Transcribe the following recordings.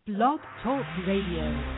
Blog Talk Radio.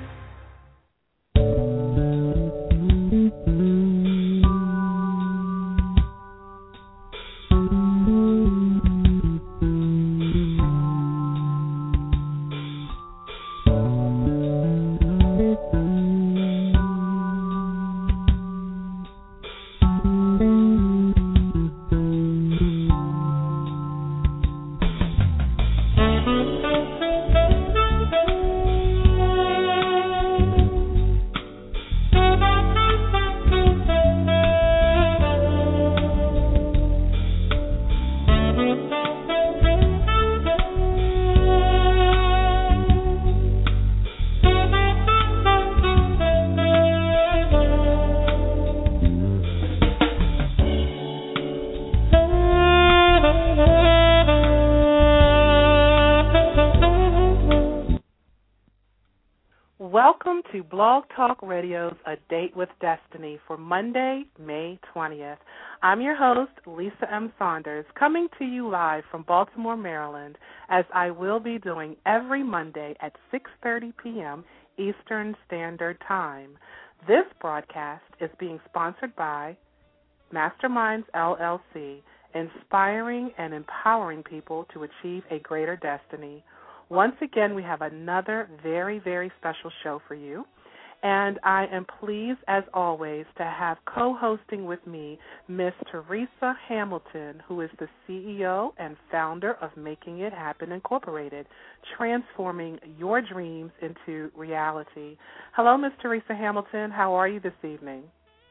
Welcome to Blog Talk Radio's A Date with Destiny for Monday, May 20th. I'm your host, Lisa M. Saunders, coming to you live from Baltimore, Maryland, as I will be doing every Monday at 6:30 p.m. Eastern Standard Time. This broadcast is being sponsored by Masterminds, LLC, inspiring and empowering people to achieve a greater destiny. Once again, we have another very, very special show for you, and I am pleased, as always, to have co-hosting with me Miss Teresa Hamilton, who is the CEO and founder of Making It Happen Incorporated, transforming your dreams into reality. Hello, Miss Teresa Hamilton. How are you this evening?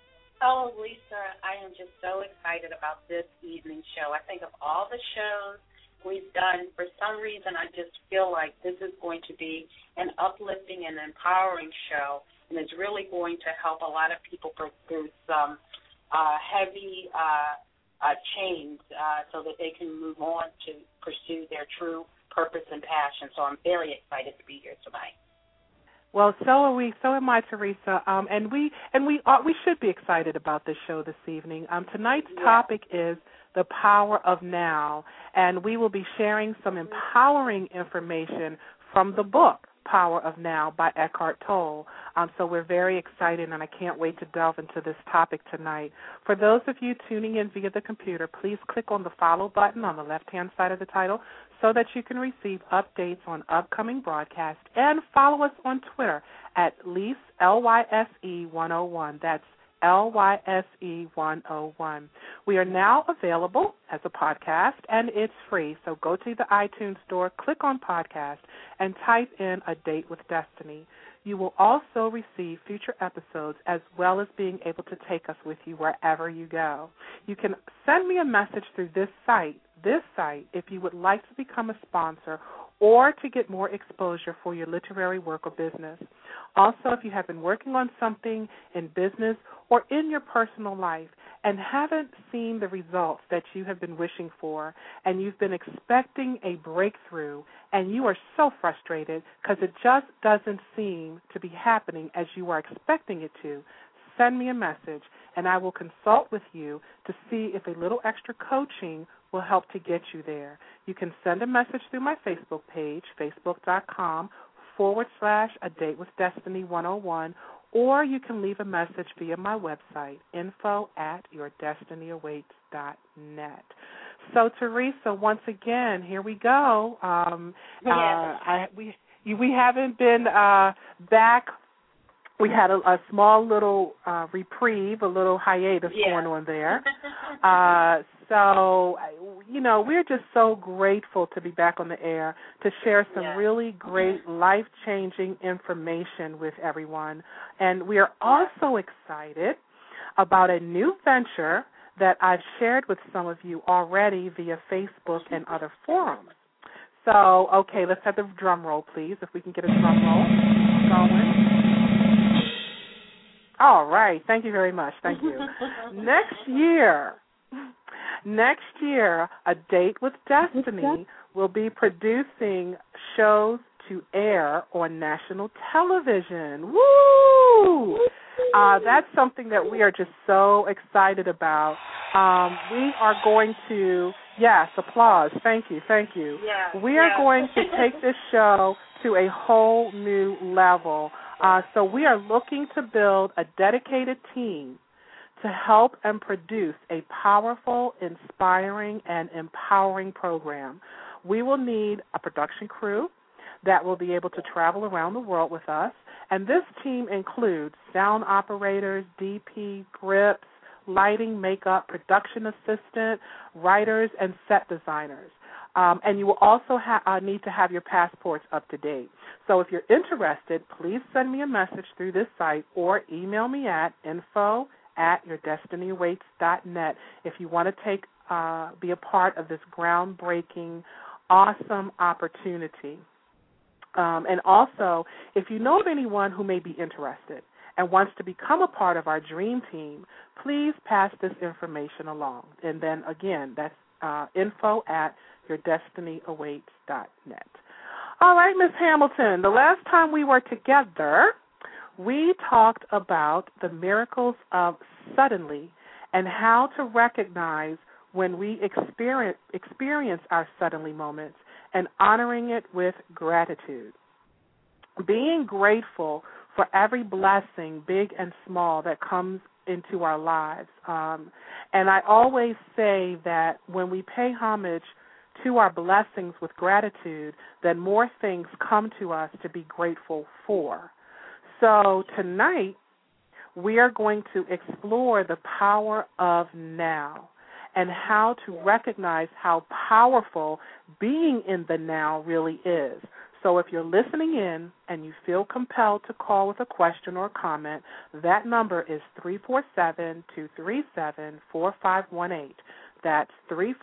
Oh, Lisa, I am just so excited about this evening show. I think of all the shows we've done, for some reason I just feel like this is going to be an uplifting and empowering show, and it's really going to help a lot of people go through some heavy chains so that they can move on to pursue their true purpose and passion. So I'm very excited to be here tonight. Well, so are we. So am I, Teresa. And we should be excited about this show this evening. Tonight's topic is the power of now, and we will be sharing some empowering information from the book Power of Now by Eckhart Tolle. So we're very excited, and I can't wait to delve into this topic tonight. For those of you tuning in via the computer, please click on the follow button on the left-hand side of the title so that you can receive updates on upcoming broadcasts, and follow us on Twitter at Lise, LYSE101. That's LYSE101. We are now available as a podcast, and it's free. So go to the iTunes store, click on podcast, and type in A Date with Destiny. You will also receive future episodes as well as being able to take us with you wherever you go. You can send me a message through this site, if you would like to become a sponsor or to get more exposure for your literary work or business. Also, if you have been working on something in business or in your personal life and haven't seen the results that you have been wishing for, and you've been expecting a breakthrough, and you are so frustrated because it just doesn't seem to be happening as you are expecting it to, send me a message, and I will consult with you to see if a little extra coaching will help to get you there. You can send a message through my Facebook page, facebook.com/A Date with Destiny 101, or you can leave a message via my website, info@yourdestinyawaits.net. So, Teresa, once again, here we go. We haven't been back. We had a small little reprieve, a little hiatus going on there. So, we're just so grateful to be back on the air to share some really great life-changing information with everyone. And we are also excited about a new venture that I've shared with some of you already via Facebook and other forums. So, okay, let's have the drum roll, please, if we can get a drum roll going. All right. Thank you very much. Thank you. Next year, A Date with Destiny will be producing shows to air on national television. Woo! That's something that we are just so excited about. We are going to, yes, applause. Thank you. Yeah, We are going to take this show to a whole new level. So we are looking to build a dedicated team to help and produce a powerful, inspiring, and empowering program. We will need a production crew that will be able to travel around the world with us, and this team includes sound operators, DP, grips, lighting, makeup, production assistant, writers, and set designers. And you will also need to have your passports up to date. So if you're interested, please send me a message through this site or email me at info@yourdestinyawaits.net if you want to be a part of this groundbreaking, awesome opportunity. And also, if you know of anyone who may be interested and wants to become a part of our dream team, please pass this information along. And then, again, that's info@yourdestinyawaits.net. All right, Ms. Hamilton, the last time we were together, we talked about the miracles of suddenly and how to recognize when we experience our suddenly moments and honoring it with gratitude. Being grateful for every blessing, big and small, that comes into our lives. And I always say that when we pay homage to our blessings with gratitude, then more things come to us to be grateful for. So tonight, we are going to explore the power of now and how to recognize how powerful being in the now really is. So if you're listening in and you feel compelled to call with a question or comment, that number is 347-237-4518. That's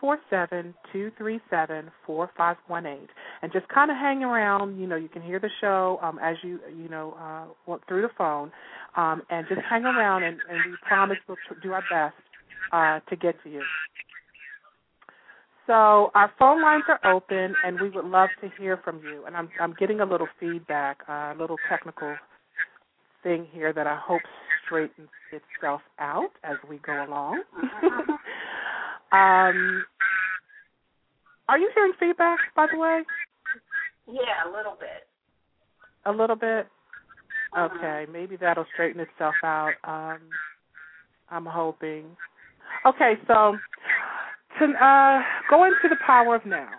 347-237-4518. And just kind of hang around. You can hear the show as you through the phone. And just hang around, and we promise we'll do our best to get to you. So our phone lines are open, and we would love to hear from you. And I'm getting a little feedback, a little technical thing here that I hope straightens itself out as we go along. Are you hearing feedback, by the way? Yeah, a little bit. A little bit? Okay, maybe that'll straighten itself out. I'm hoping. Okay, so go into the power of now.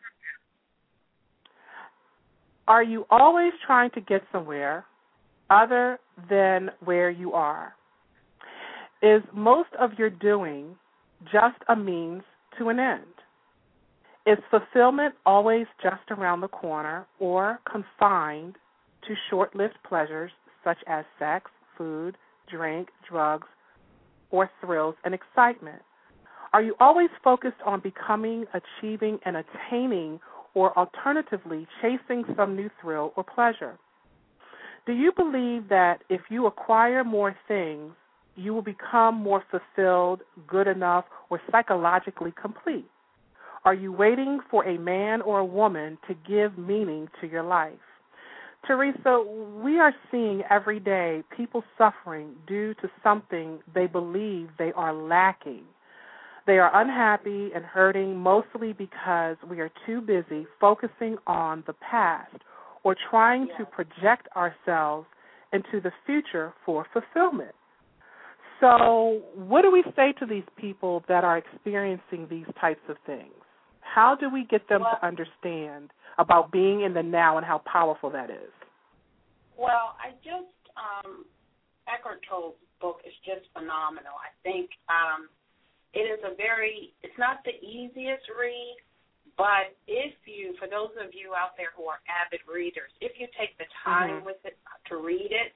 Are you always trying to get somewhere other than where you are? Is most of your doing just a means to an end? Is fulfillment always just around the corner or confined to short-lived pleasures such as sex, food, drink, drugs, or thrills and excitement? Are you always focused on becoming, achieving, and attaining, or alternatively chasing some new thrill or pleasure? Do you believe that if you acquire more things, you will become more fulfilled, good enough, or psychologically complete? Are you waiting for a man or a woman to give meaning to your life? Teresa, we are seeing every day people suffering due to something they believe they are lacking. They are unhappy and hurting mostly because we are too busy focusing on the past or trying to project ourselves into the future for fulfillment. So what do we say to these people that are experiencing these types of things? How do we get them to understand about being in the now and how powerful that is? Well, Eckhart Tolle's book is just phenomenal. I think it's not the easiest read, but for those of you out there who are avid readers, if you take the time with it to read it,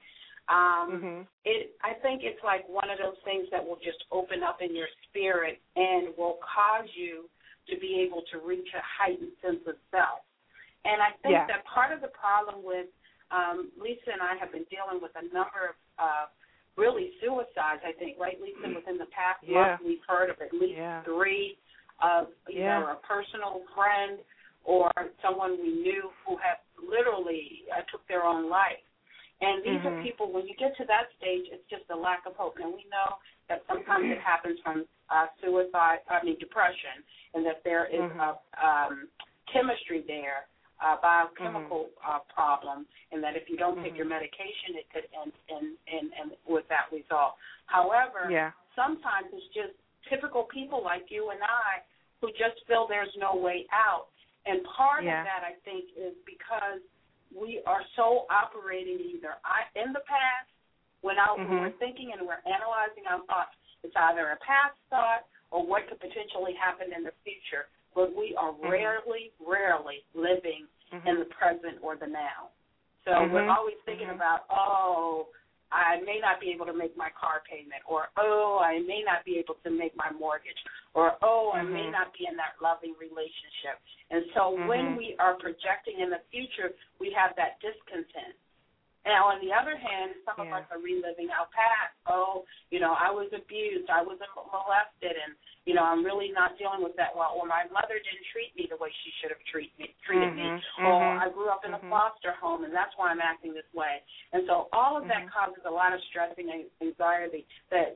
I think it's like one of those things that will just open up in your spirit and will cause you to be able to reach a heightened sense of self. And I think that part of the problem with Lisa and I have been dealing with a number of really suicides, I think, right, Lisa? Within the past month, we've heard of at least 3 of either a personal friend or someone we knew who had literally took their own life. And these are people, when you get to that stage, it's just a lack of hope. Now, we know that sometimes it happens from depression, and that there is chemistry there. biochemical problem, and that if you don't take your medication, it could end with that result. However, sometimes it's just typical people like you and I who just feel there's no way out. And part of that, I think, is because we are so operating either in the past, when we're thinking and we're analyzing our thoughts. It's either a past thought or what could potentially happen in the future, but we are rarely living in the present or the now. So we're always thinking about, I may not be able to make my car payment, or, I may not be able to make my mortgage, or, I may not be in that loving relationship. And so when we are projecting in the future, we have that discontent. Now, on the other hand, some of us are reliving our past. I was abused, I was molested, and, I'm really not dealing with that well. Or my mother didn't treat me the way she should have treated me. Or I grew up in a foster home, and that's why I'm acting this way. And so all of that causes a lot of stress and anxiety that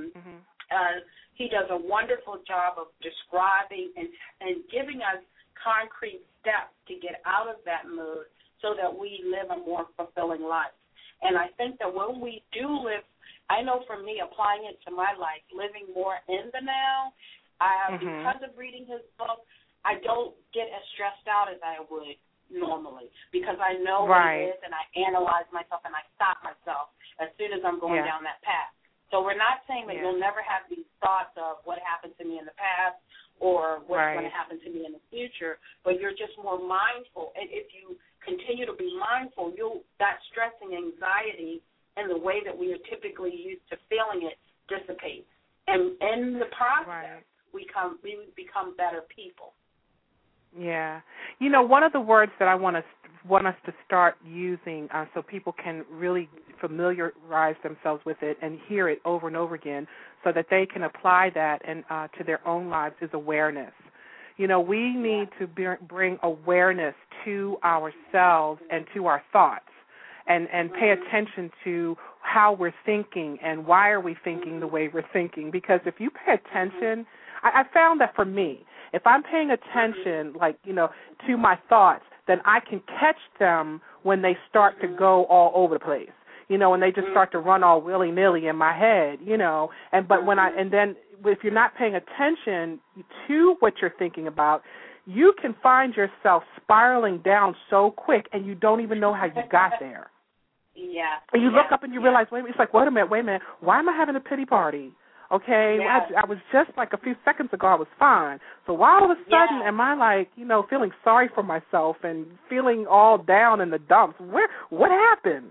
he does a wonderful job of describing and giving us concrete steps to get out of that mood, so that we live a more fulfilling life. And I think that when we do live, I know for me, applying it to my life, living more in the now, because of reading his book, I don't get as stressed out as I would normally, because I know what it is, and I analyze myself, and I stop myself as soon as I'm going down that path. So we're not saying that you'll never have these thoughts of what happened to me in the past or what's going to happen to me in the future, but you're just more mindful. And if you continue to be mindful, that stress and anxiety and the way that we are typically used to feeling it dissipates. And in the process, we become better people. Yeah. One of the words that I want us to start using so people can really familiarize themselves with it and hear it over and over again so that they can apply that and to their own lives is awareness. We need to bring awareness to ourselves and to our thoughts and pay attention to how we're thinking and why are we thinking the way we're thinking. Because if you pay attention, I found that for me, if I'm paying attention, to my thoughts, then I can catch them when they start to go all over the place, when they just start to run all willy-nilly in my head, and then if you're not paying attention to what you're thinking about, you can find yourself spiraling down so quick and you don't even know how you got there. And you look up and you realize, wait a minute, it's like, wait a minute, why am I having a pity party? Okay, I was just like a few seconds ago I was fine. So why all of a sudden am I feeling sorry for myself and feeling all down in the dumps? What happened?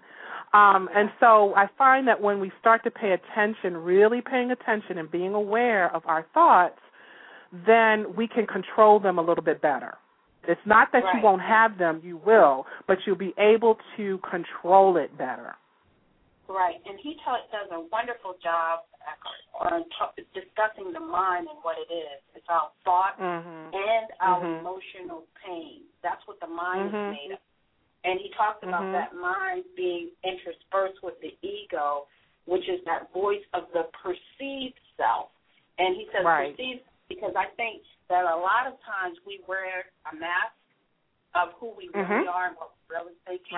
And so I find that when we start to pay attention, really paying attention and being aware of our thoughts, then we can control them a little bit better. It's not that you won't have them, you will, but you'll be able to control it better. Right, and he does a wonderful job on discussing the mind and what it is. It's our thoughts and our emotional pain. That's what the mind is made of. And he talks about that mind being interspersed with the ego, which is that voice of the perceived self. And he says perceived because I think that a lot of times we wear a mask of who we really are and what we're really thinking.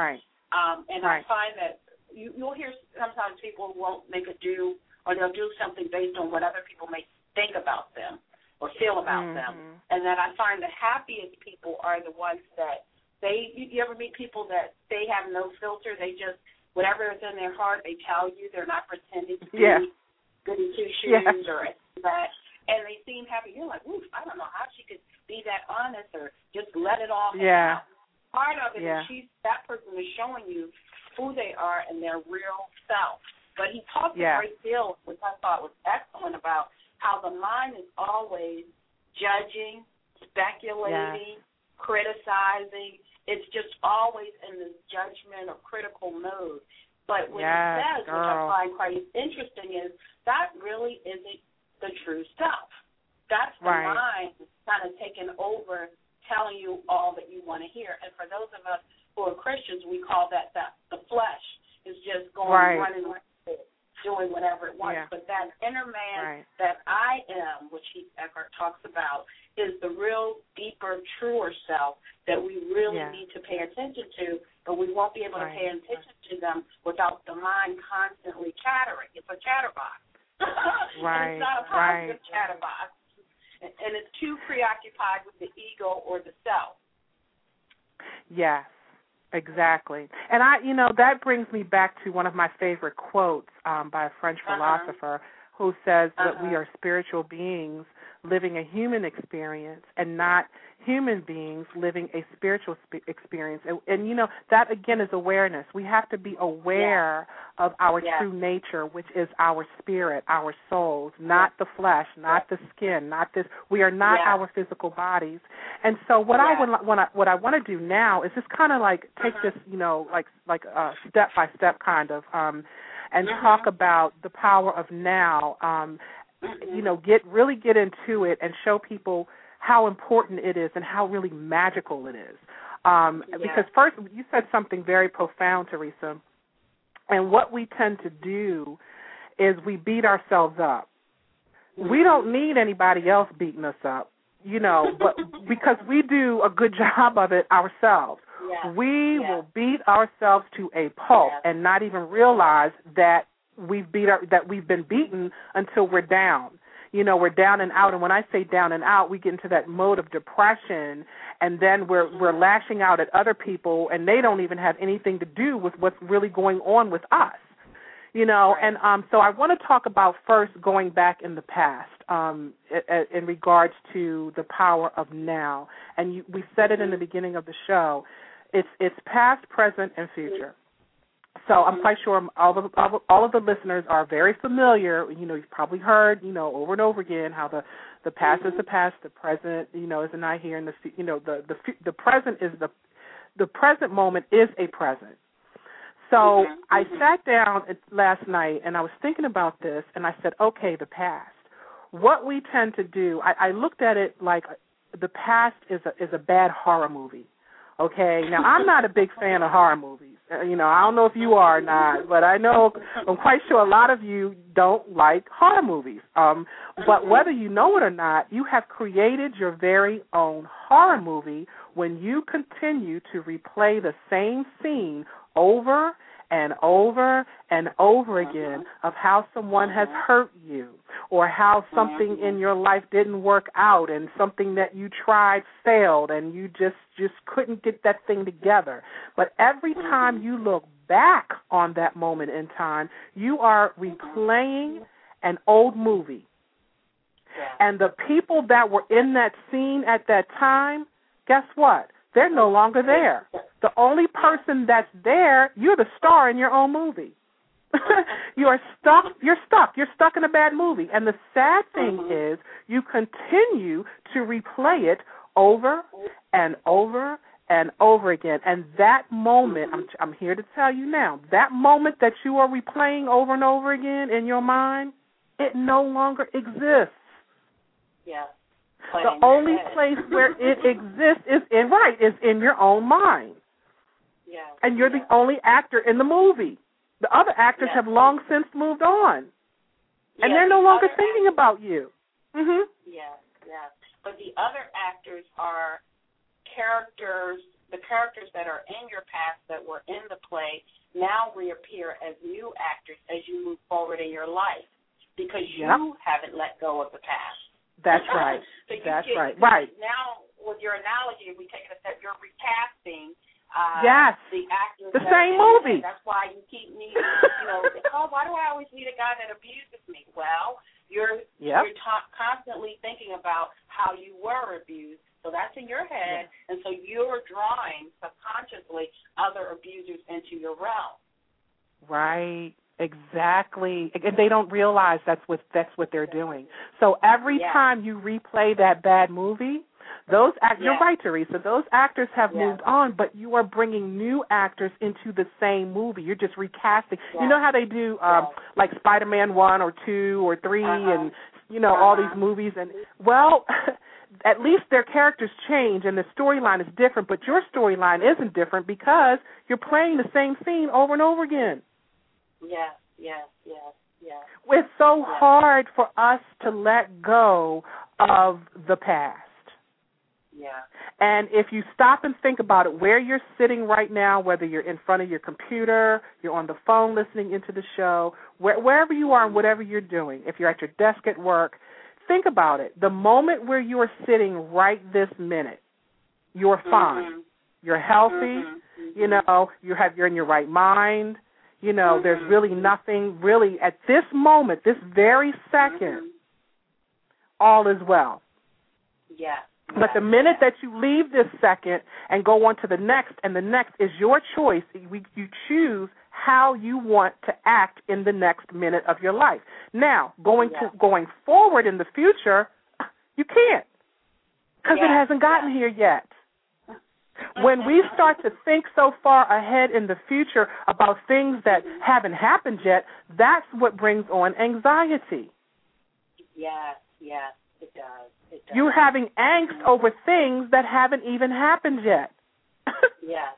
And I find that you'll hear sometimes people won't make a do, or they'll do something based on what other people may think about them or feel about them. And that I find the happiest people are the ones that you ever meet people that they have no filter, they just, whatever is in their heart, they tell you, they're not pretending to be goody two-shoes or that, and they seem happy. You're like, oof, I don't know how she could be that honest or just let it all hang out. Part of it is that person is showing you who they are and their real self. But he talked a great deal, which I thought was excellent, about how the mind is always judging, speculating, criticizing. It's just always in this judgment or critical mode. But what he says, which I find quite interesting, is that really isn't the true self. That's the mind kind of taking over, telling you all that you want to hear. And for those of us who are Christians, we call that the flesh is just going running like this, doing whatever it wants. But that inner man that I am, which Eckhart talks about, is the real, deeper, truer self that we really need to pay attention to, but we won't be able to pay attention to them without the mind constantly chattering. It's a chatterbox. And it's not a positive chatterbox. And it's too preoccupied with the ego or the self. Yes. Exactly. And that brings me back to one of my favorite quotes by a French philosopher who says that we are spiritual beings living a human experience and not human beings living a spiritual experience. And that, again, is awareness. We have to be aware of our true nature, which is our spirit, our souls, not the flesh, not the skin, not this. We are not our physical bodies. And so what I want to do now is just kind of like take this, like a step-by-step kind of, and talk about the power of now, get into it and show people how important it is and how really magical it is. Because first, you said something very profound, Teresa, and what we tend to do is we beat ourselves up. We don't need anybody else beating us up, but because we do a good job of it ourselves. We will beat ourselves to a pulp and not even realize that we've been beaten until we're down. We're down and out, and when I say down and out, we get into that mode of depression, and then we're lashing out at other people, and they don't even have anything to do with what's really going on with us. And so I want to talk about first going back in the past in regards to the power of now. And we said it in the beginning of the show. It's past, present, and future. So I'm quite sure all of the listeners are very familiar. You've probably heard, over and over again how the past is the past, the present, is a night here, and the present is the present moment is a present. So I sat down last night and I was thinking about this, and I said, okay, the past. What we tend to do, I looked at it like the past is a bad horror movie. Okay, now I'm not a big fan of horror movies. I don't know if you are or not, but I'm quite sure a lot of you don't like horror movies. But whether you know it or not, you have created your very own horror movie when you continue to replay the same scene over and over and over again of how someone has hurt you or how something in your life didn't work out and something that you tried failed and you just couldn't get that thing together. But every time you look back on that moment in time, you are replaying an old movie. And the people that were in that scene at that time, guess what? They're no longer there. The only person that's there, you're the star in your own movie. You're stuck. You're stuck in a bad movie. And the sad thing is you continue to replay it over and over and over again. And that moment, I'm here to tell you now, that moment that you are replaying over and over again in your mind, it no longer exists. Yeah. The only place where it exists is in your own mind. Yeah. And you're the only actor in the movie. The other actors have long since moved on. And they're no longer thinking about you. Mm-hmm. Yeah. But the other actors are characters, the characters that are in your past that were in the play now reappear as new actors as you move forward in your life because you haven't let go of the past. That's right. Right. Now, with your analogy, if we take it a step, you're recasting the actors. The same movie. That's why you keep needing, why do I always need a guy that abuses me? Well, you're constantly thinking about how you were abused. So that's in your head, and so you're drawing subconsciously other abusers into your realm. Right. Exactly. And they don't realize that's what they're doing. So every time you replay that bad movie, those you're right, Teresa, those actors have moved on, but you are bringing new actors into the same movie. You're just recasting. You know how they do like Spider-Man 1 or 2 or 3 and, all these movies. And, well, at least their characters change and the storyline is different, but your storyline isn't different because you're playing the same scene over and over again. Yes. Yeah. It's so hard for us to let go of the past. Yeah. And if you stop and think about it, where you're sitting right now, whether you're in front of your computer, you're on the phone listening into the show, wherever you are and whatever you're doing, if you're at your desk at work, think about it. The moment where you are sitting right this minute, you're fine. You're healthy. You know, you're in your right mind. You know, there's really nothing really at this moment, this very second, all is well. Yeah. But the minute that you leave this second and go on to the next, and the next is your choice, you choose how you want to act in the next minute of your life. Now, going forward in the future, you can't, because it hasn't gotten here yet. When we start to think so far ahead in the future about things that haven't happened yet, that's what brings on anxiety. Yes, it does. You're having angst over things that haven't even happened yet. Yes.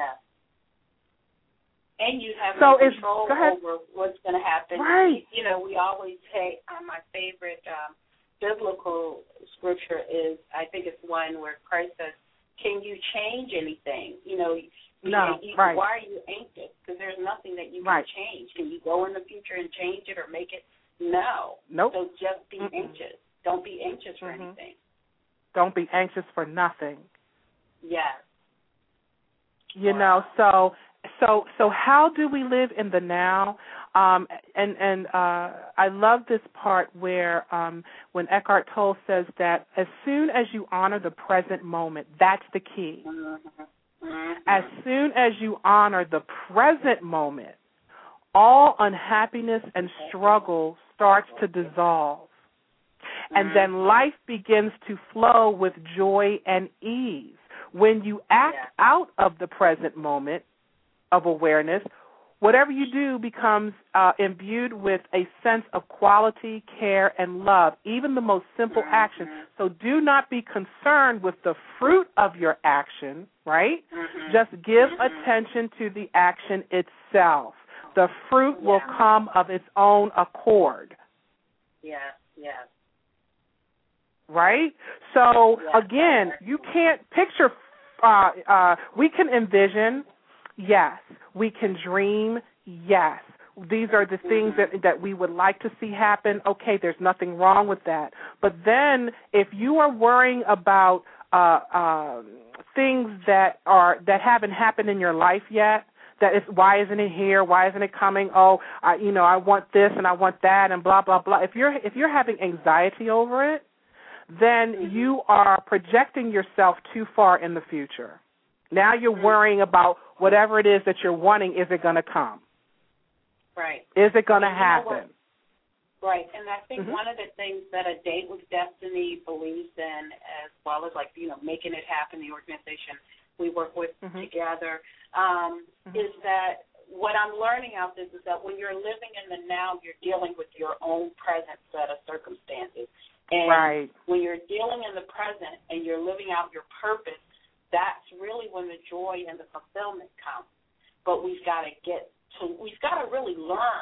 And you have no control over what's going to happen. Right. You know, we always say, my favorite biblical scripture is, I think it's one where Christ says, can you change anything? You know, right. Why are you anxious? Because there's nothing that you can change. Can you go in the future and change it or make it? No. Nope. So just be anxious. Don't be anxious for anything. Don't be anxious for nothing. Yes. You know, so how do we live in the now? And I love this part where when Eckhart Tolle says that as soon as you honor the present moment, that's the key. As soon as you honor the present moment, all unhappiness and struggle starts to dissolve. And then life begins to flow with joy and ease. When you act out of the present moment of awareness, whatever you do becomes imbued with a sense of quality, care, and love, even the most simple action. So do not be concerned with the fruit of your action, right? Just give attention to the action itself. The fruit will come of its own accord. Yeah. Right? So, again, you can't picture, we can envision, yes. We can dream, yes. These are the things that we would like to see happen. Okay, there's nothing wrong with that. But then if you are worrying about things that haven't happened in your life yet, why isn't it here? Why isn't it coming? Oh, I want this and I want that and blah, blah, blah. If you're having anxiety over it, then you are projecting yourself too far in the future. Now you're worrying about whatever it is that you're wanting. Is it going to come? Right. Is it going to happen? Right. And I think one of the things that A Date with Destiny believes in, as well as making it happen, the organization we work with together, is that what I'm learning out this is that when you're living in the now, you're dealing with your own present set of circumstances. And when you're dealing in the present and you're living out your purpose, that's really when the joy and the fulfillment comes. But we've got to really learn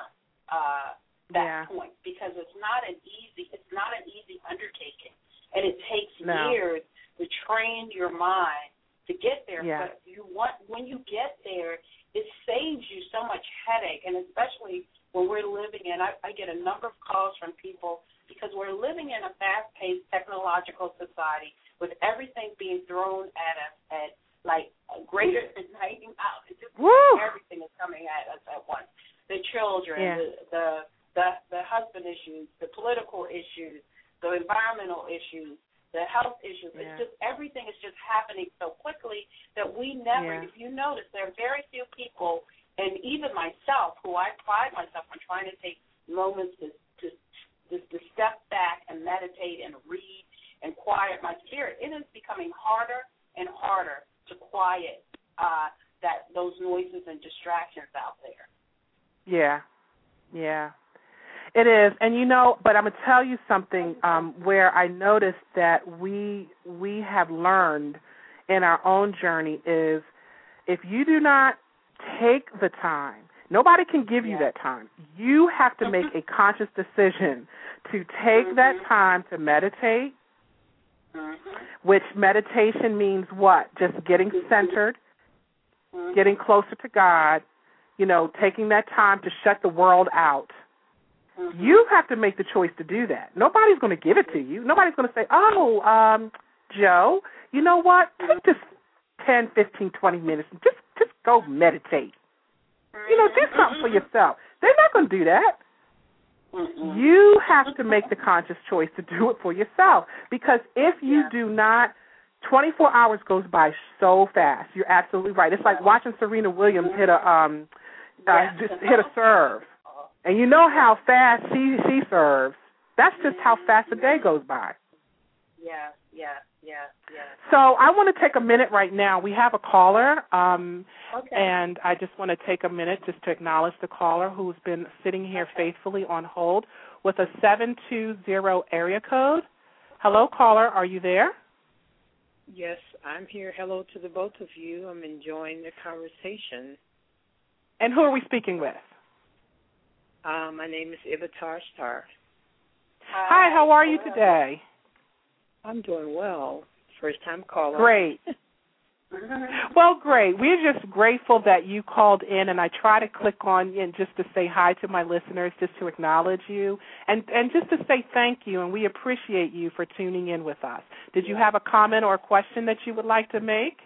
that point, because it's not an easy undertaking, and it takes years to train your mind to get there. But when you get there, it saves you so much headache, and especially when we're living in, I get a number of calls from people because we're living in a fast-paced technological society with everything being thrown at us at greater than 90 miles. Everything is coming at us at once. The children, the husband issues, the political issues, the environmental issues, the health issues. It's just everything is just happening so quickly that we never, if you notice, there are very few people, and even myself, who I pride myself on trying to take moments to step back and meditate and read and quiet my spirit. It is becoming harder and harder to quiet those noises and distractions out there. Yeah. It is. And, but I'm going to tell you something where I noticed that we have learned in our own journey is if you do not take the time, Nobody can give you that time. You have to make a conscious decision to take that time to meditate, which meditation means what? Just getting centered, getting closer to God, taking that time to shut the world out. You have to make the choice to do that. Nobody's going to give it to you. Nobody's going to say, Joe, you know what? Take this 10, 15, 20 minutes and just go meditate. Do something for yourself. They're not going to do that. You have to make the conscious choice to do it for yourself, because if you do not, 24 hours goes by so fast. You're absolutely right. It's like watching Serena Williams hit a serve, and you know how fast she serves. That's just how fast a day goes by. Yeah. So I want to take a minute right now. We have a caller, and I just want to take a minute just to acknowledge the caller who's been sitting here faithfully on hold with a 720 area code. Hello, caller. Are you there? Yes, I'm here. Hello to the both of you. I'm enjoying the conversation. And who are we speaking with? My name is Ibatar Star. Hi, how are you today? I'm doing well. First-time caller. Great. Well, great. We're just grateful that you called in, and I try to click on in just to say hi to my listeners, just to acknowledge you, and just to say thank you, and we appreciate you for tuning in with us. Did you have a comment or a question that you would like to make?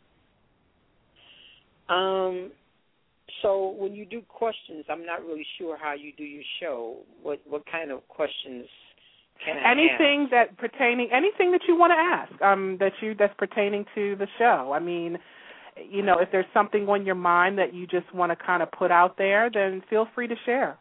So when you do questions, I'm not really sure how you do your show. What kind of questions can I ask? Anything that you want to ask, that's pertaining to the show. I mean, if there's something on your mind that you just want to kind of put out there, then feel free to share.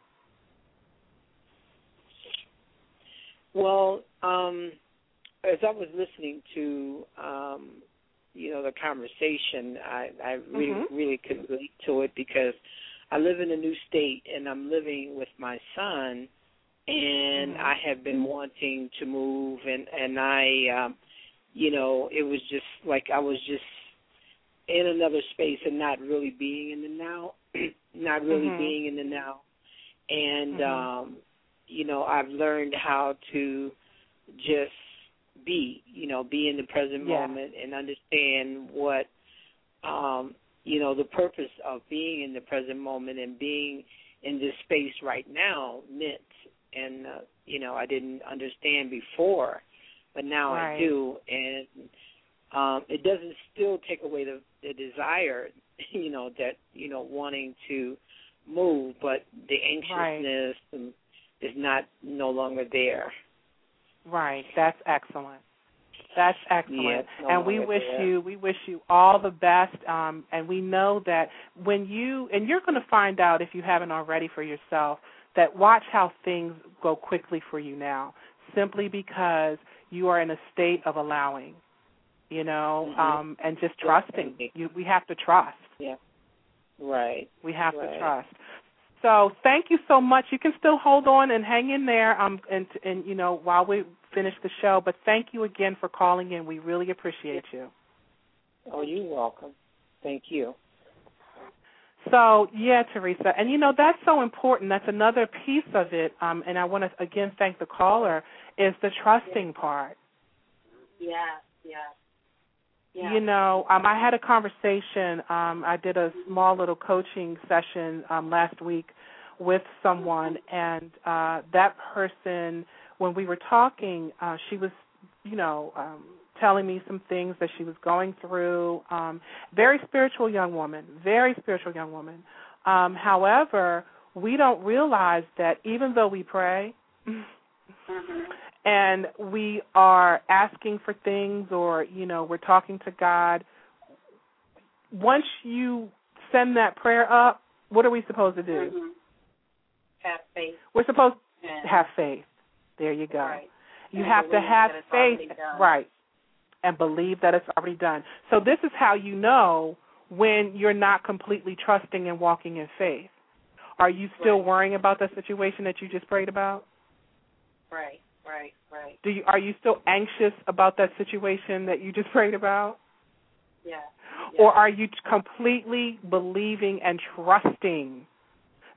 Well, as I was listening to, the conversation, I really could relate to it, because I live in a new state and I'm living with my son, and I have been wanting to move, and I, it was just like I was just in another space and not really being in the now, being in the now. And, I've learned how to just be in the present moment and understand what, the purpose of being in the present moment and being in this space right now meant. And, I didn't understand before, but now I do. And it doesn't still take away the desire, that, wanting to move, but the anxiousness is no longer there. Right. That's excellent. That's excellent. And we wish you all the best. And we know that and you're going to find out, if you haven't already for yourself, that watch how things go quickly for you now, simply because you are in a state of allowing, and just trusting. We have to trust. Yeah. Right. We have to trust. So thank you so much. You can still hold on and hang in there, while we finish the show. But thank you again for calling in. We really appreciate you. Oh, you're welcome. Thank you. So, Teresa, and, that's so important. That's another piece of it, and I want to, again, thank the caller, is the trusting part. Yeah. I had a conversation. I did a small little coaching session last week with someone, and that person, when we were talking, she was, telling me some things that she was going through. Very spiritual young woman. However, we don't realize that even though we pray and we are asking for things, or, we're talking to God, once you send that prayer up, what are we supposed to do? Have faith. We're supposed to have faith. There you go. Right. You have to have faith. Right. And believe that it's already done. So this is how you know when you're not completely trusting and walking in faith. Are you still worrying about the situation that you just prayed about? Right. Are you still anxious about that situation that you just prayed about? Yeah. Or are you completely believing and trusting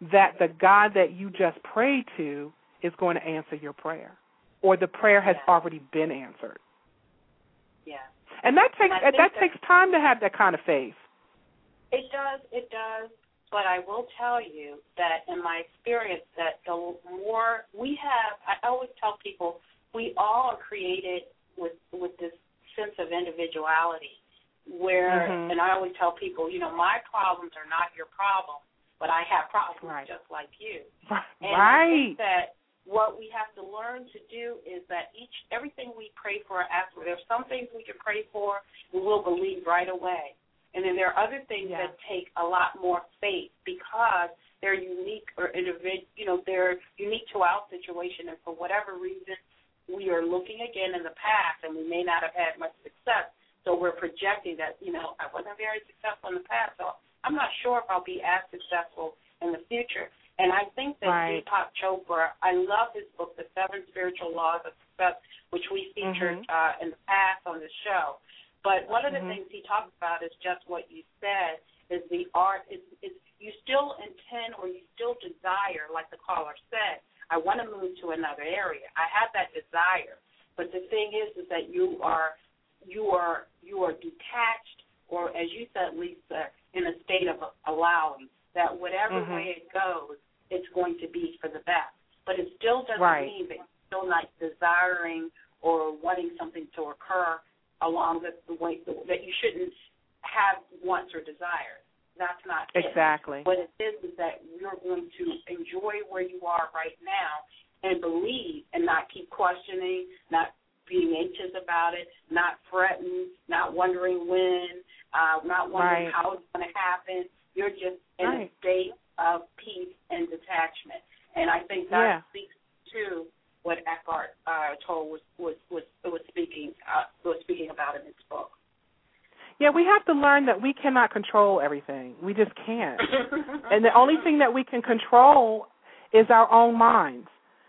that the God that you just prayed to is going to answer your prayer, or the prayer has already been answered. Yeah. And that takes time to have that kind of faith. It does. But I will tell you that in my experience that the more we have, I always tell people we all are created with this sense of individuality where, and I always tell people, my problems are not your problem, but I have problems just like you. And I think that what we have to learn to do is that everything we pray for, there's some things we can pray for and we'll believe right away. And then there are other things that take a lot more faith because they're unique or they're unique to our situation. And for whatever reason, we are looking again in the past and we may not have had much success. So we're projecting that, I wasn't very successful in the past, so I'm not sure if I'll be as successful in the future. And I think that Deepak Chopra, I love his book, The 7 Spiritual Laws of Success, which we featured in the past on the show. But one of the things he talks about is just what you said, is the art, is you still intend or you still desire, like the caller said, I want to move to another area. I have that desire. But the thing is that you are detached, or as you said, Lisa, in a state of allowing, that whatever way it goes, it's going to be for the best. But it still doesn't mean that you're still not desiring or wanting something to occur along the way that you shouldn't have wants or desires. That's not it. Exactly. What it is that you're going to enjoy where you are right now and believe and not keep questioning, not being anxious about it, not fretting, not wondering when, not wondering how it's going to happen. You're just in a state of peace and detachment. And I think that speaks to what Eckhart Tolle was speaking about in his book. Yeah, we have to learn that we cannot control everything. We just can't. And the only thing that we can control is our own minds.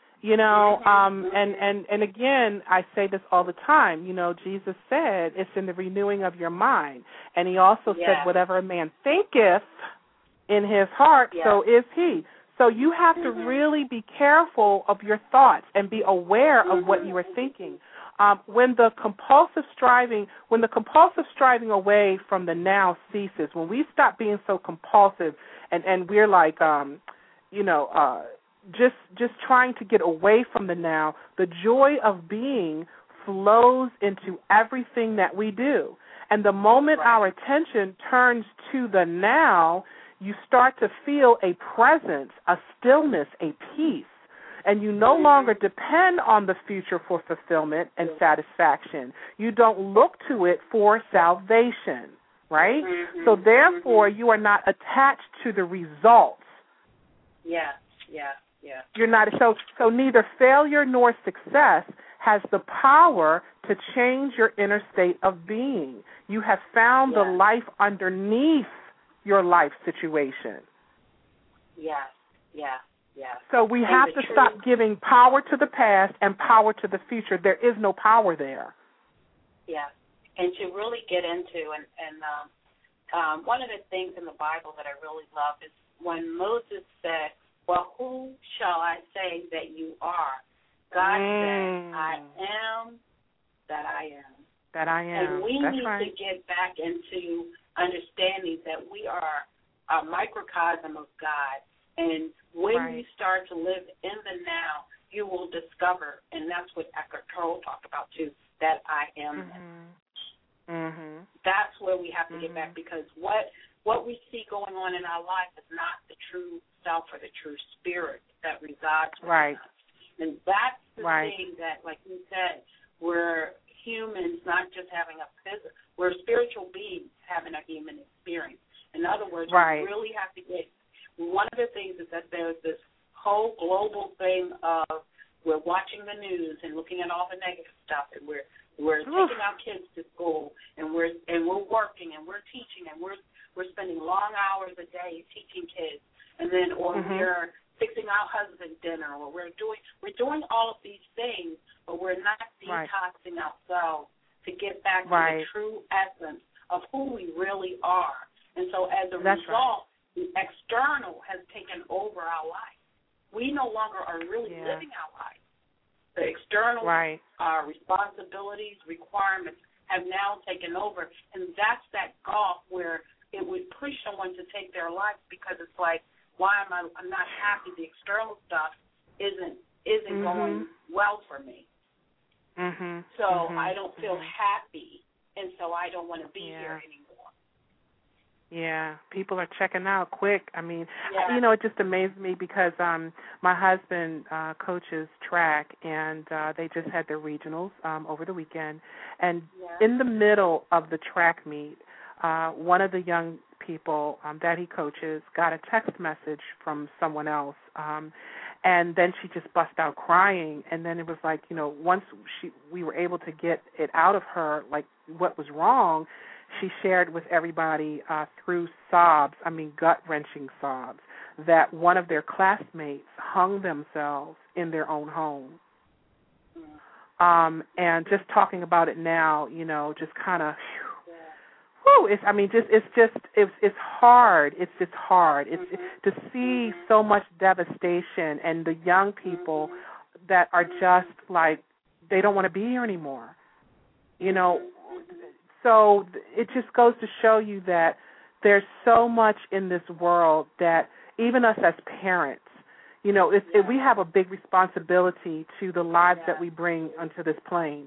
And again, I say this all the time. Jesus said it's in the renewing of your mind. And he also said, whatever a man thinketh in his heart, so is he. So you have to really be careful of your thoughts and be aware of what you are thinking. When the compulsive striving away from the now ceases, when we stop being so compulsive and we're like, just trying to get away from the now, the joy of being flows into everything that we do. And the moment our attention turns to the now, you start to feel a presence, a stillness, a peace, and you no longer depend on the future for fulfillment and satisfaction. You don't look to it for salvation, right? So therefore, you are not attached to the results. Yeah. You're not. So neither failure nor success has the power to change your inner state of being. You have found the life underneath your life situation. Yes. So we have to stop giving power to the past and power to the future. There is no power there. Yeah, and to really get into, and one of the things in the Bible that I really love is when Moses said, well, who shall I say that you are? God said, I am that I am. That I am. And we need to get back into understanding that we are a microcosm of God. And when you start to live in the now, you will discover, and that's what Eckhart Tolle talked about too, that I am. That's where we have to get back, because what we see going on in our life is not the true self or the true spirit that resides within us. And that's the thing that, like you said, we're humans not just having a physical, we're spiritual beings having a human experience. In other words, we really have to get, one of the things is that there's this whole global thing of we're watching the news and looking at all the negative stuff, and we're taking our kids to school, and we're working and we're teaching, and we're spending long hours a day teaching kids, and then we're fixing our husband dinner, or we're doing all of these things, but we're not detoxing ourselves to get back to the true essence of who we really are. And so as a result, the external has taken over our life. We no longer are really living our life. The external responsibilities, requirements have now taken over, and that's that gulf where it would push someone to take their life because it's like, I'm not happy. The external stuff isn't going well for me. So I don't feel happy, and so I don't want to be here anymore. Yeah, people are checking out quick. I mean, it just amazed me because my husband coaches track, and they just had their regionals over the weekend. And in the middle of the track meet, one of the young people that he coaches got a text message from someone else, and then she just bust out crying. And then it was like, once we were able to get it out of her, like what was wrong, she shared with everybody through sobs, gut-wrenching sobs, that one of their classmates hung themselves in their own home. And just talking about it now, just kind of, it's hard. It's just hard. It's to see so much devastation and the young people that are just like, they don't want to be here anymore, So it just goes to show you that there's so much in this world that even us as parents, we have a big responsibility to the lives that we bring onto this plane,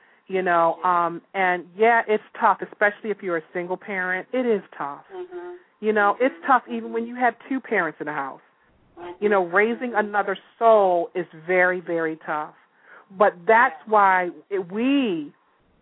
and it's tough, especially if you're a single parent. It is tough. It's tough even when you have two parents in the house. Raising another soul is very, very tough. But that's why we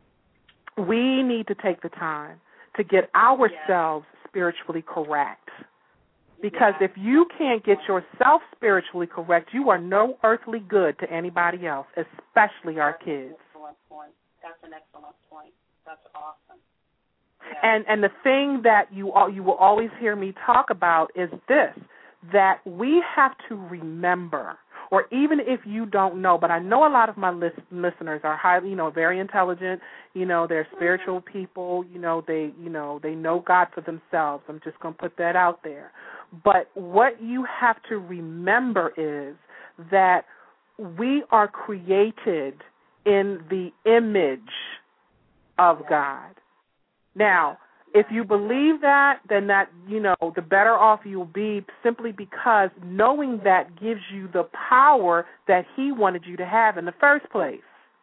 need to take the time to get ourselves spiritually correct. Because if you can't get yourself spiritually correct, you are no earthly good to anybody else, especially our kids. That's an excellent point. That's awesome. And the thing that you will always hear me talk about is this, that we have to remember, or even if you don't know, but I know a lot of my listeners are highly, very intelligent, they're spiritual people, they know God for themselves. I'm just going to put that out there. But what you have to remember is that we are created in the image of God. Now, if you believe that, then that, the better off you'll be, simply because knowing that gives you the power that He wanted you to have in the first place.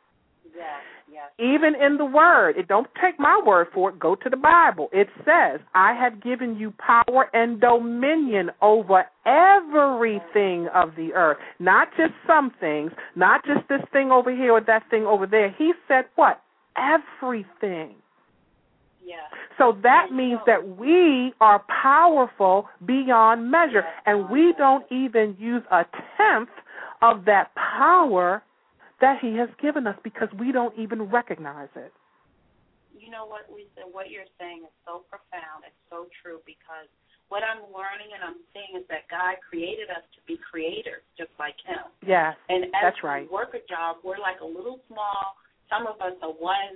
Yes. Even in the Word, don't take my word for it, go to the Bible. It says, I have given you power and dominion over everything of the earth, not just some things, not just this thing over here or that thing over there. He said what? Everything. So that means that we are powerful beyond measure, and we don't even use a tenth of that power that He has given us because we don't even recognize it. You know what, Lisa, what you're saying is so profound. It's so true, because what I'm learning and I'm seeing is that God created us to be creators just like Him. Yes, and as that's right. we work a job, we're like a little small. Some of us are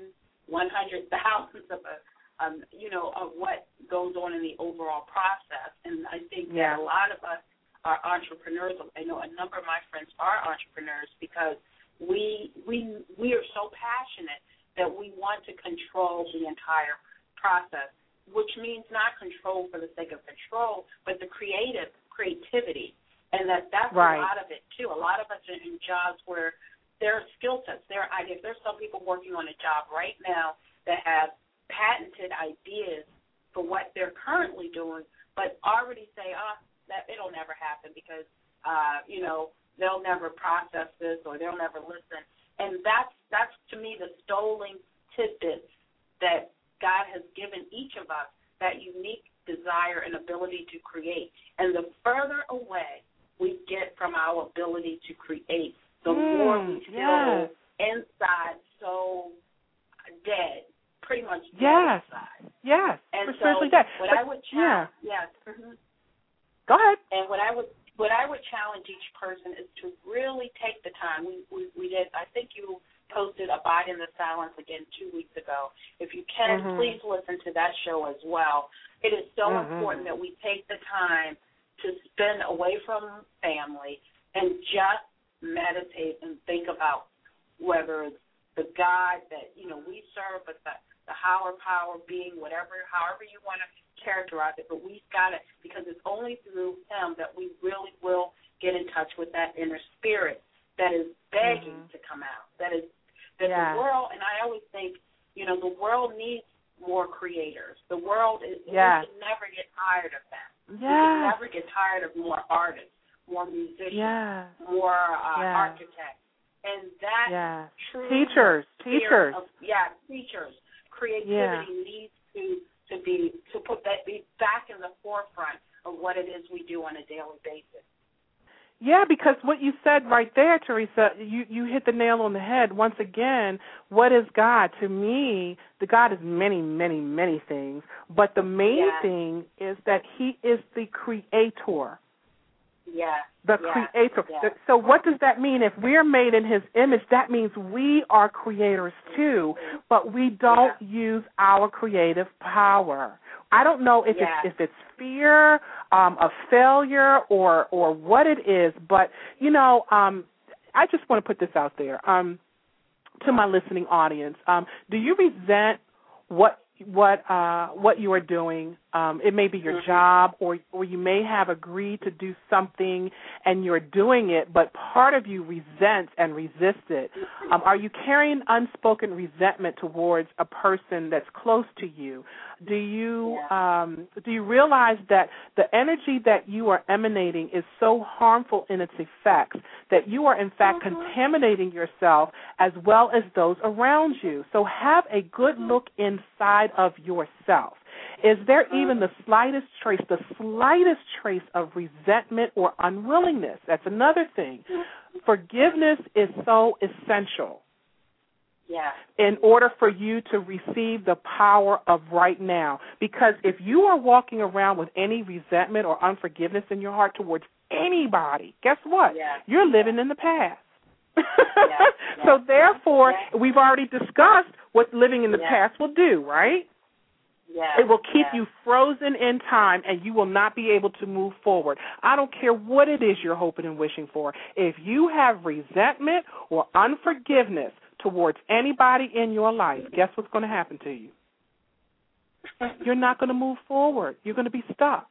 100,000th of of what goes on in the overall process. And I think that a lot of us are entrepreneurs. I know a number of my friends are entrepreneurs because we are so passionate that we want to control the entire process, which means not control for the sake of control, but the creativity. And that's a lot of it, too. A lot of us are in jobs where there are skill sets, there are ideas. There's some people working on a job right now that have patented ideas for what they're currently doing, but already say, that it'll never happen because, they'll never process this or they'll never listen. And that's to me the stolen tidbits that God has given each of us, that unique desire and ability to create. And the further away we get from our ability to create, the more we feel inside so dead. Pretty much dead inside. Yes. And so dead. What I would challenge, Go ahead. And what I would challenge each person is to really take the time. We did. I think you posted Abide in the Silence again 2 weeks ago. If you can, please listen to that show as well. It is so important that we take the time to spend away from family and just meditate and think about whether it's the God that, we serve, but the higher power being, however you want to characterize it, but we've got it, because it's only through him that we really will get in touch with that inner spirit that is begging to come out. That the world, and I always think, the world needs more creators. The world we should never get tired of that. We should never get tired of more artists, more musicians, more architects. And that true teachers. Teachers. Creativity needs to put that be back in the forefront of what it is we do on a daily basis. Yeah, because what you said right there, Teresa, you hit the nail on the head. Once again, what is God? To me, the God is many, many, many things, but the main thing is that he is the creator. The creator. So what does that mean? If we're made in his image, that means we are creators too, but we don't use our creative power. I don't know if it's fear of failure or what it is, but I just want to put this out there to my listening audience. Do you resent what you are doing? It may be your job, or you may have agreed to do something and you're doing it, but part of you resents and resists it. Are you carrying unspoken resentment towards a person that's close to you? Do you realize that the energy that you are emanating is so harmful in its effects that you are in fact contaminating yourself as well as those around you? So have a good look inside of yourself. Is there even the slightest trace of resentment or unwillingness? That's another thing. Forgiveness is so essential in order for you to receive the power of right now. Because if you are walking around with any resentment or unforgiveness in your heart towards anybody, guess what? You're living in the past. So therefore, we've already discussed what living in the past will do, right? It will keep you frozen in time, and you will not be able to move forward. I don't care what it is you're hoping and wishing for. If you have resentment or unforgiveness towards anybody in your life, guess what's going to happen to you? You're not going to move forward. You're going to be stuck.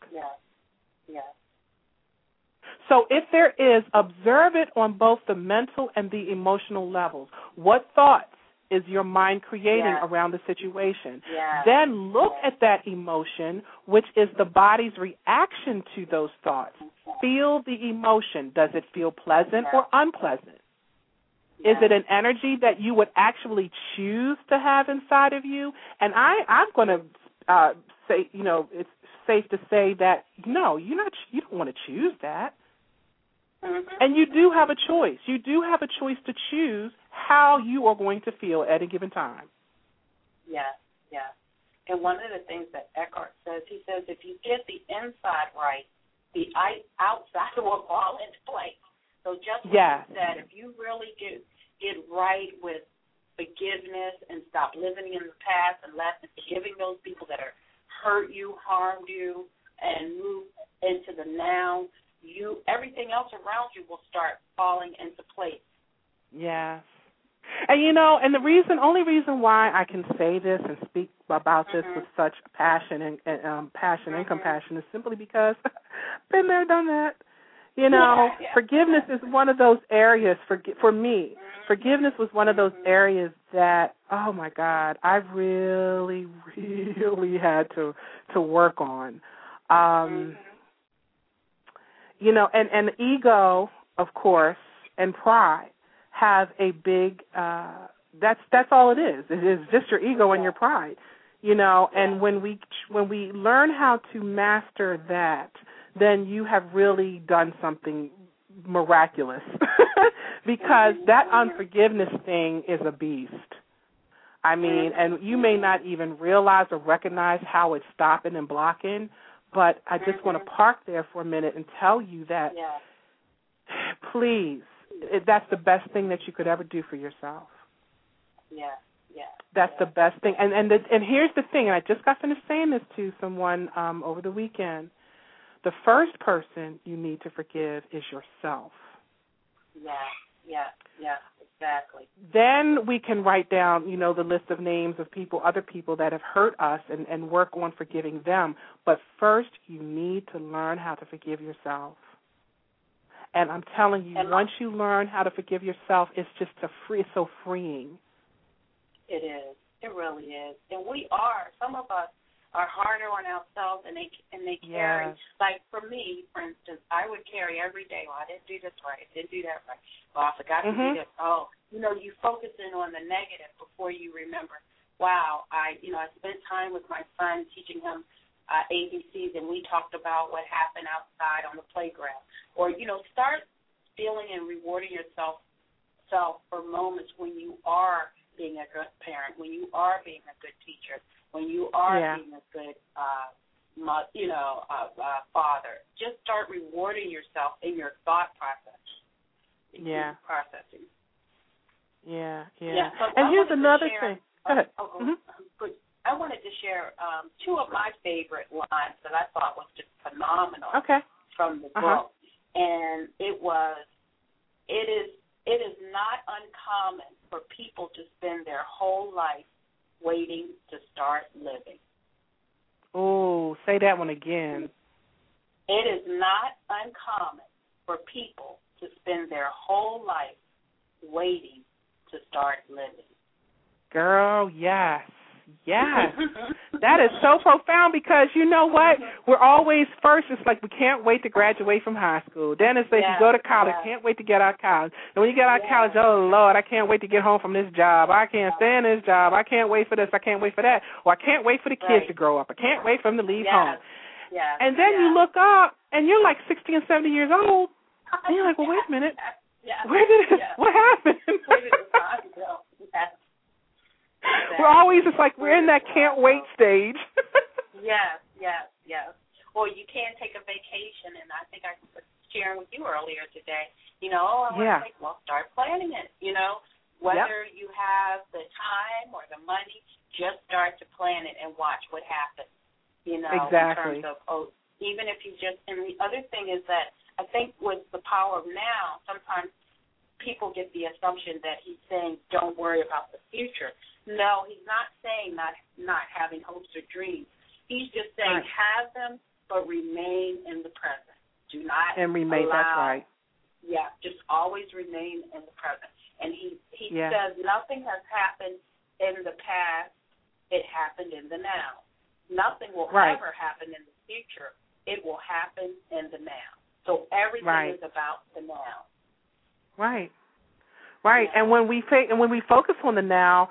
So if there is, observe it on both the mental and the emotional levels. What thoughts is your mind creating around the situation? Then look at that emotion, which is the body's reaction to those thoughts. Feel the emotion. Does it feel pleasant or unpleasant? Is it an energy that you would actually choose to have inside of you? And I'm going to say, it's safe to say that, no, you don't want to choose that. And you do have a choice. You do have a choice to choose how you are going to feel at a given time. And one of the things that Eckhart says, he says, if you get the inside right, the outside will fall into place. So just what you said, if you really get right with forgiveness and stop living in the past and forgiving those people that are hurt you, harmed you, and move into the now, everything else around you will start falling into place. Yes. And and the only reason why I can say this and speak about this with such passion and compassion is simply because been there, done that. Forgiveness is one of those areas for me. Forgiveness was one of those areas that, oh my God, I really, really had to work on. And ego, of course, and pride have a big, that's all it is. It is just your ego and your pride, and when we learn how to master that, then you have really done something miraculous because that unforgiveness thing is a beast. I mean, and you may not even realize or recognize how it's stopping and blocking, but I just want to park there for a minute and tell you that, please, that's the best thing that you could ever do for yourself. That's the best thing. And here's the thing, and I just got finished saying this to someone over the weekend. the first person you need to forgive is yourself. Yeah, exactly. Then we can write down, the list of names of other people that have hurt us and work on forgiving them. But first, you need to learn how to forgive yourself. And I'm telling you, once you learn how to forgive yourself, it's just so freeing. It is. It really is. And some of us are harder on ourselves, and they carry. Yes. Like for me, for instance, I would carry every day. I didn't do this right. I didn't do that right. I forgot to do this. You focus in on the negative before you remember. Wow, I spent time with my son teaching him ABCs, and we talked about what happened outside on the playground. Or start feeling and rewarding yourself for moments when you are being a good parent, when you are being a good teacher, when you are being a good father. Just start rewarding yourself in your thought process. Processing. Yeah. So and here's another thing. Go ahead. Good. I wanted to share two of my favorite lines that I thought was just phenomenal from the book. And it is not uncommon for people to spend their whole life waiting to start living. Oh, say that one again. It is not uncommon for people to spend their whole life waiting to start living. Girl, yes. That is so profound because you know what? We're always first. It's like we can't wait to graduate from high school. Then it's like you go to college, can't wait to get out of college. And when you get out of college, oh, Lord, I can't wait to get home from this job. I can't stand this job. I can't wait for this. I can't wait for that. Or I can't wait for the kids to grow up. I can't wait for them to leave home. And then you look up, and you're like 60 and 70 years old. And you're like, well, wait a minute. What happened? Where did the time go? We're always just like we're in that can't wait stage. Yes. Or you can't take a vacation, and I think I was sharing with you earlier today. I want to start planning it. Whether you have the time or the money, just start to plan it and watch what happens. Exactly. In terms of even if you just. And the other thing is that I think with the power of now, sometimes people get the assumption that he's saying don't worry about the future. No, he's not saying not having hopes or dreams. He's just saying have them, but remain in the present. Do not remain. Allow, that's right. Yeah, just always remain in the present. And he says nothing has happened in the past. It happened in the now. Nothing will ever happen in the future. It will happen in the now. So everything is about the now. Right. Yeah. And when we focus on the now,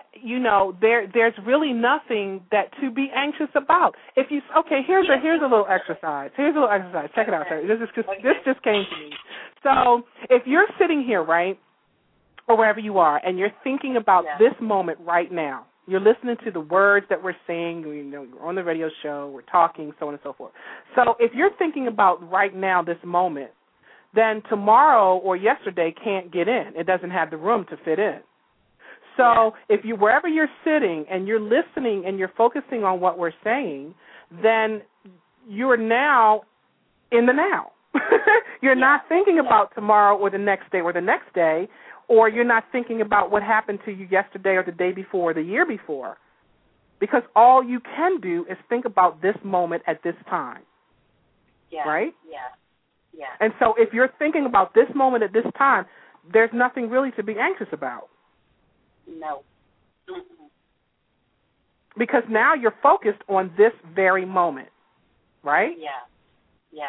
there's really nothing that to be anxious about. If you here's a little exercise. Check it out, sir. This just came to me. So if you're sitting here, right, or wherever you are, and you're thinking about this moment right now, you're listening to the words that we're saying. We're on the radio show. We're talking, so on and so forth. So if you're thinking about right now, this moment, then tomorrow or yesterday can't get in. It doesn't have the room to fit in. So if wherever you're sitting and you're listening and you're focusing on what we're saying, then you're now in the now. You're not thinking about tomorrow or the next day, or you're not thinking about what happened to you yesterday or the day before or the year before, because all you can do is think about this moment at this time, right? Yeah. And so if you're thinking about this moment at this time, there's nothing really to be anxious about. No. Because now you're focused on this very moment, right? Yeah.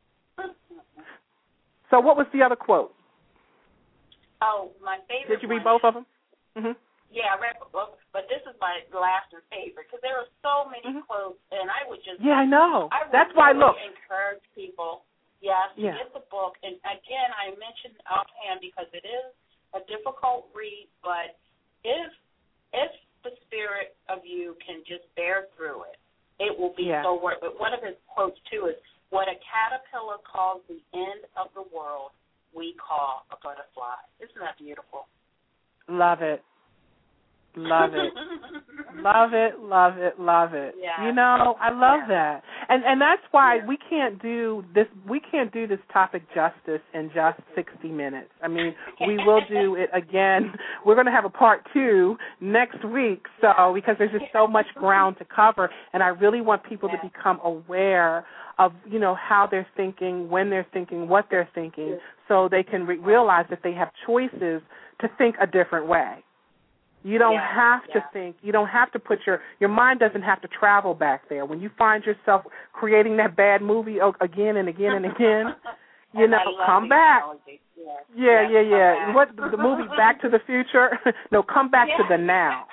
So what was the other quote? Oh, my favorite. Did you read both of them? Mm-hmm. Yeah, I read both, but this is my last and favorite because there are so many quotes, and I would just. Yeah, I know. That's why I look. Encourage people. To get the book, and again, I mentioned offhand because it is a difficult read, but if the spirit of you can just bear through it, it will be so worth it. But one of his quotes, too, is, what a caterpillar calls the end of the world, we call a butterfly. Isn't that beautiful? Love it. Love it. Love it, love it, love it. Yeah. You know, I love that. And that's why we can't do this topic justice in just 60 minutes. I mean, we will do it again. We're going to have a part 2 next week, because there's just so much ground to cover, and I really want people to become aware of, you know, how they're thinking, when they're thinking, what they're thinking, so they can realize that they have choices to think a different way. You don't have to think, you don't have to put your mind doesn't have to travel back there. When you find yourself creating that bad movie again and again and again, you know, come back. Yeah. What, the movie Back to the Future? No, come back to the now.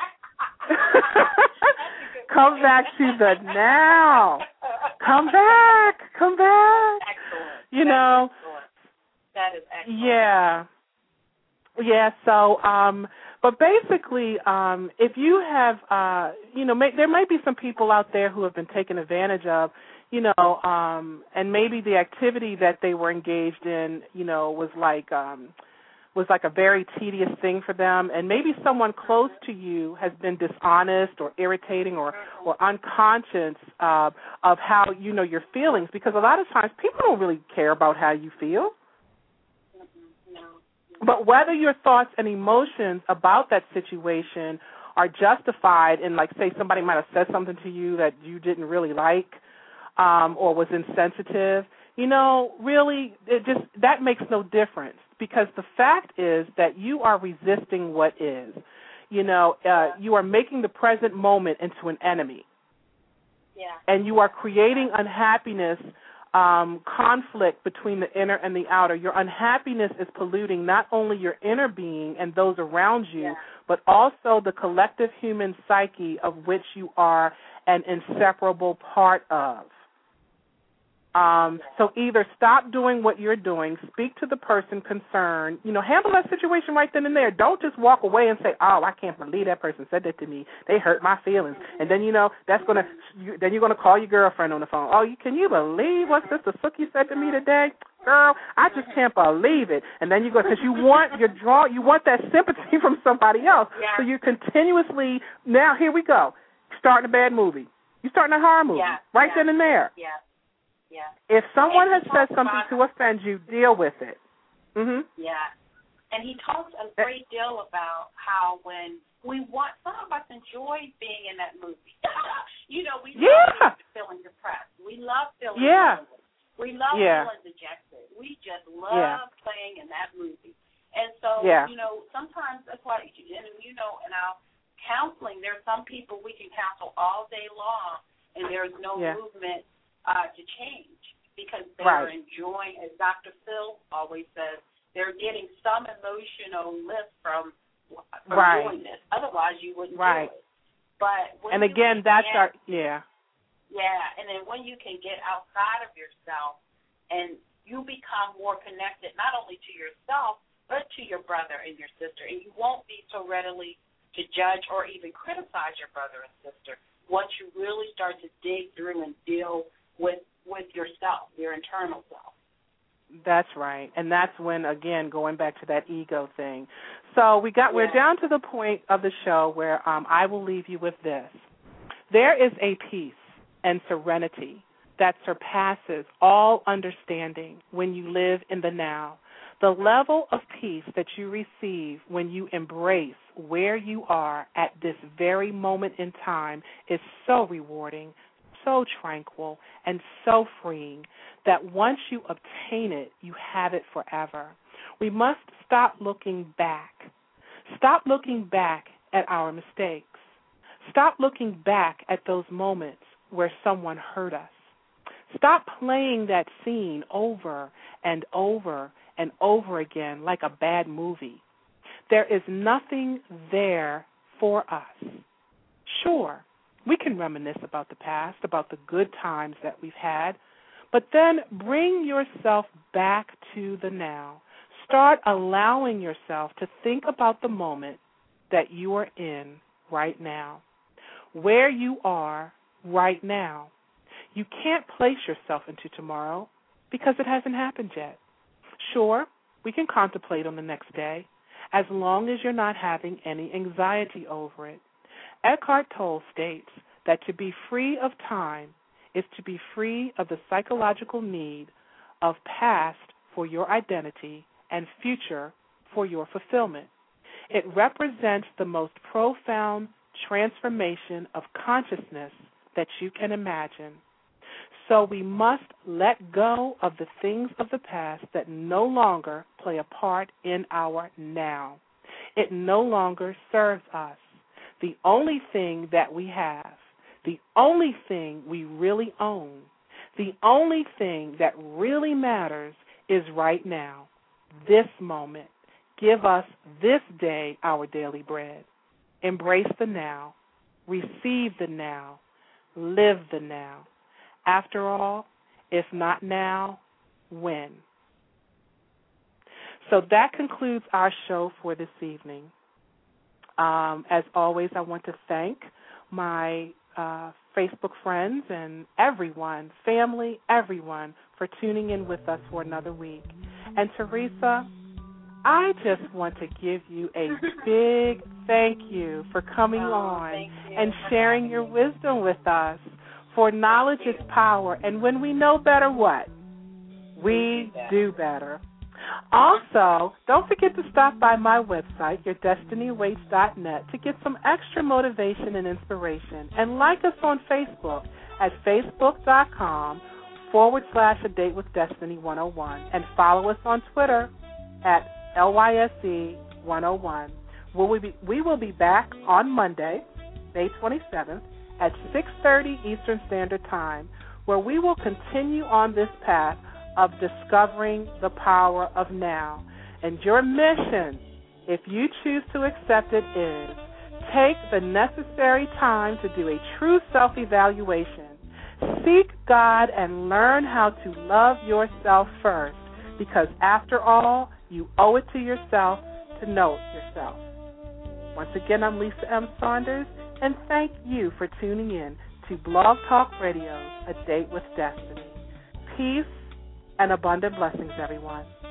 Come back to the now. Come back. Excellent. You know. That is excellent. Yeah, so, but basically, if you have, you know, there might be some people out there who have been taken advantage of, you know, and maybe the activity that they were engaged in, you know, was like a very tedious thing for them, and maybe someone close to you has been dishonest or irritating or unconscious of how, you know, your feelings, because a lot of times people don't really care about how you feel. But whether your thoughts and emotions about that situation are justified in, like, say somebody might have said something to you that you didn't really like or was insensitive, you know, really that makes no difference, because the fact is that you are resisting what is. You know, you are making the present moment into an enemy. Yeah. And you are creating unhappiness, conflict between the inner and the outer. Your unhappiness is polluting not only your inner being and those around you, but also the collective human psyche of which you are an inseparable part of. So either stop doing what you're doing, speak to the person concerned, you know, handle that situation right then and there. Don't just walk away and say, oh, I can't believe that person said that to me. They hurt my feelings. And then, you know, then you're going to call your girlfriend on the phone. Oh, can you believe what Sister Sookie said to me today? Girl, I just can't believe it. And then you go, because you want that sympathy from somebody else. Yeah. So you're continuously, now here we go, starting a bad movie. You're starting a horror movie then and there. Yeah. Yeah. If someone has said something to offend you, deal with it. Mm-hmm. Yeah. And he talks a great deal about how when some of us enjoy being in that movie. You know, we love feeling depressed. We love feeling lonely. We love feeling dejected. We just love playing in that movie. And so, you know, sometimes that's why, you know, in our counseling, there are some people we can counsel all day long, and there's no movement to change, because they're enjoying, as Dr. Phil always says, they're getting some emotional lift from doing this. Otherwise, you wouldn't do it. But when and then when you can get outside of yourself and you become more connected, not only to yourself, but to your brother and your sister, and you won't be so readily to judge or even criticize your brother and sister once you really start to dig through and deal with yourself, your internal self. That's right. And that's when, again, going back to that ego thing. So we're down to the point of the show where I will leave you with this. There is a peace and serenity that surpasses all understanding when you live in the now. The level of peace that you receive when you embrace where you are at this very moment in time is so rewarding, so tranquil, and so freeing that once you obtain it, you have it forever. We must stop looking back. Stop looking back at our mistakes. Stop looking back at those moments where someone hurt us. Stop playing that scene over and over and over again like a bad movie. There is nothing there for us. Sure, we can reminisce about the past, about the good times that we've had, but then bring yourself back to the now. Start allowing yourself to think about the moment that you are in right now, where you are right now. You can't place yourself into tomorrow because it hasn't happened yet. Sure, we can contemplate on the next day, as long as you're not having any anxiety over it. Eckhart Tolle states that to be free of time is to be free of the psychological need of past for your identity and future for your fulfillment. It represents the most profound transformation of consciousness that you can imagine. So we must let go of the things of the past that no longer play a part in our now. It no longer serves us. The only thing that we have, the only thing we really own, the only thing that really matters is right now, this moment. Give us this day our daily bread. Embrace the now. Receive the now. Live the now. After all, if not now, when? So that concludes our show for this evening. As always, I want to thank my Facebook friends and everyone, family, everyone, for tuning in with us for another week. And Teresa, I just want to give you a big thank you for coming on and sharing your wisdom with us. For knowledge is power, and when we know better, what? We do better. Also, don't forget to stop by my website, yourdestinywaits.net, to get some extra motivation and inspiration. And like us on Facebook at facebook.com/A Date with Destiny 101. And follow us on Twitter at LYSE101. We will be back on Monday, May 27th, at 6:30 Eastern Standard Time, where we will continue on this path of discovering the power of now. And your mission, if you choose to accept it, is take the necessary time to do a true self-evaluation. Seek God and learn how to love yourself first, because after all, you owe it to yourself to know yourself. Once again, I'm Lisa M. Saunders, and thank you for tuning in to Blog Talk Radio's A Date with Destiny. Peace and abundant blessings, everyone.